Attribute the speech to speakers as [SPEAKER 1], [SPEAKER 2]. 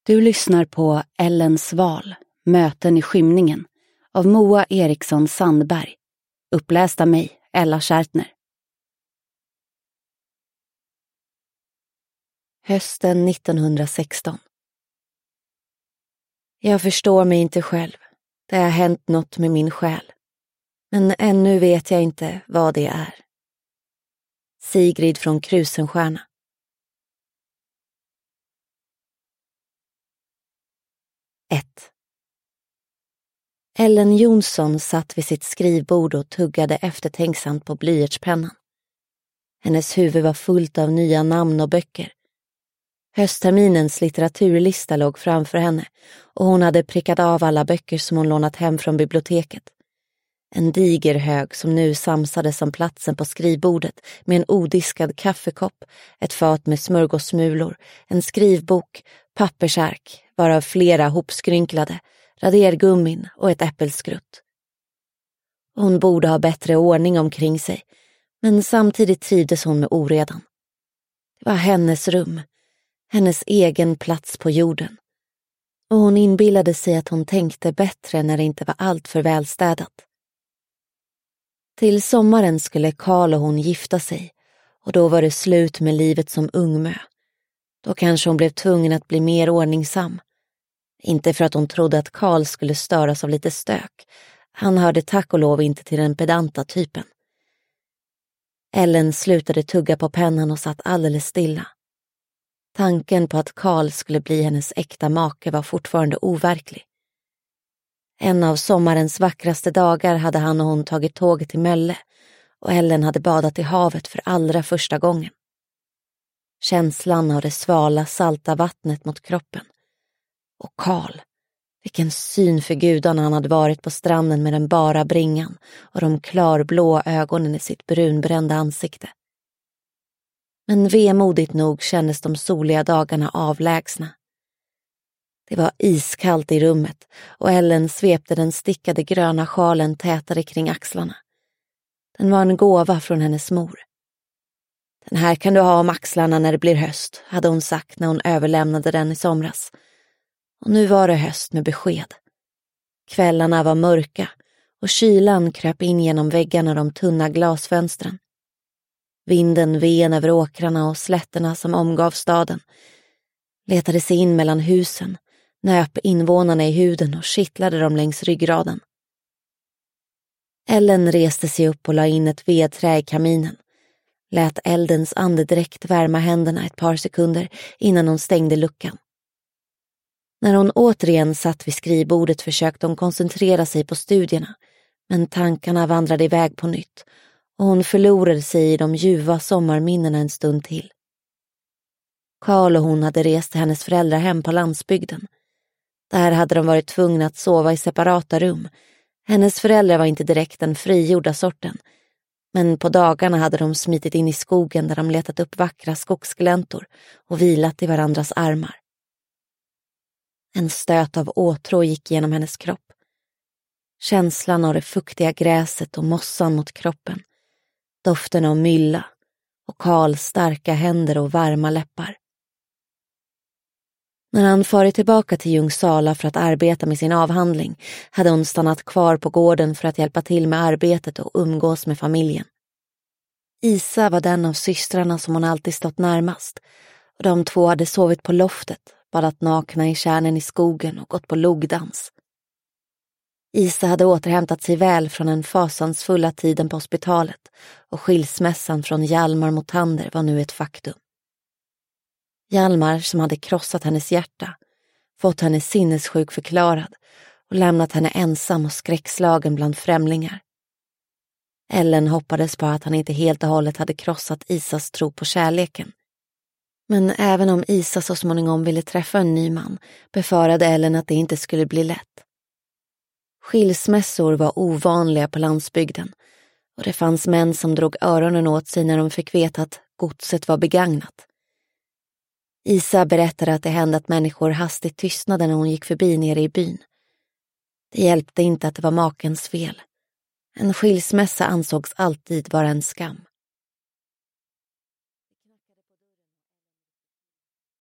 [SPEAKER 1] Du lyssnar på Ellens val, möten i skymningen av Moa Eriksson Sandberg, uppläst av mig, Ella Kärtner. Hösten 1916. Jag förstår mig inte själv. Det har hänt något med min själ. Men ännu vet jag inte vad det är. Sigrid från Krusenstjerna. 1. Ellen Jonsson satt vid sitt skrivbord och tuggade eftertänksamt på blyertspennan. Hennes huvud var fullt av nya namn och böcker. Höstterminens litteraturlista låg framför henne och hon hade prickat av alla böcker som hon lånat hem från biblioteket. En diger hög som nu samsades om platsen på skrivbordet med en odiskad kaffekopp, ett fat med smörgåssmulor, en skrivbok, pappersark, varav flera hopskrynklade, radergummin och ett äppelskrutt. Hon borde ha bättre ordning omkring sig, men samtidigt trivdes hon med oredan. Det var hennes rum, hennes egen plats på jorden. Och hon inbillade sig att hon tänkte bättre när det inte var allt för välstädat. Till sommaren skulle Karl och hon gifta sig och då var det slut med livet som ungmö. Då kanske hon blev tvungen att bli mer ordningsam. Inte för att hon trodde att Karl skulle störas av lite stök. Han hörde tack och lov inte till den pedanta typen. Ellen slutade tugga på pennan och satt alldeles stilla. Tanken på att Karl skulle bli hennes äkta make var fortfarande overklig. En av sommarens vackraste dagar hade han och hon tagit tåget till Mölle och Ellen hade badat i havet för allra första gången. Känslan av det svala, salta vattnet mot kroppen. Och Karl, vilken syn för gudarna han hade varit på stranden med den bara bringan och de klarblå ögonen i sitt brunbrända ansikte. Men vemodigt nog kändes de soliga dagarna avlägsna. Det var iskallt i rummet och Ellen svepte den stickade gröna sjalen tätare kring axlarna. Den var en gåva från hennes mor. Den här kan du ha om axlarna när det blir höst, hade hon sagt när hon överlämnade den i somras. Och nu var det höst med besked. Kvällarna var mörka och kylan kröp in genom väggarna och de tunna glasfönstren. Vinden ven över åkrarna och slätterna som omgav staden. Letade sig in mellan husen, nöp invånarna i huden och kittlade dem längs ryggraden. Ellen reste sig upp och la in ett vedträ i kaminen. Lät eldens andedräkt värma händerna ett par sekunder innan hon stängde luckan. När hon återigen satt vid skrivbordet försökte hon koncentrera sig på studierna, men tankarna vandrade iväg på nytt och hon förlorade sig i de ljuva sommarminnena en stund till. Karl och hon hade rest till hennes föräldrahem på landsbygden. Där hade de varit tvungna att sova i separata rum. Hennes föräldrar var inte direkt den frigjorda sorten, men på dagarna hade de smitit in i skogen där de letat upp vackra skogsgläntor och vilat i varandras armar. En stöt av åtrå gick genom hennes kropp. Känslan av det fuktiga gräset och mossan mot kroppen. Doften av mylla och Karls starka händer och varma läppar. När han farit tillbaka till Ljungsala för att arbeta med sin avhandling hade hon stannat kvar på gården för att hjälpa till med arbetet och umgås med familjen. Isa var den av systrarna som hon alltid stått närmast och de två hade sovit på loftet, badat nakna i kärnen i skogen och gått på logdans. Isa hade återhämtat sig väl från den fasansfulla tiden på hospitalet och skilsmässan från Hjalmar Mothander var nu ett faktum. Hjalmar som hade krossat hennes hjärta, fått henne sinnessjuk förklarad och lämnat henne ensam och skräckslagen bland främlingar. Ellen hoppades på att han inte helt och hållet hade krossat Isas tro på kärleken. Men även om Isa så småningom ville träffa en ny man befarade Ellen att det inte skulle bli lätt. Skilsmässor var ovanliga på landsbygden och det fanns män som drog öronen åt sig när de fick veta att godset var begagnat. Isa berättade att det hände att människor hastigt tystnade när hon gick förbi nere i byn. Det hjälpte inte att det var makens fel. En skilsmässa ansågs alltid vara en skam.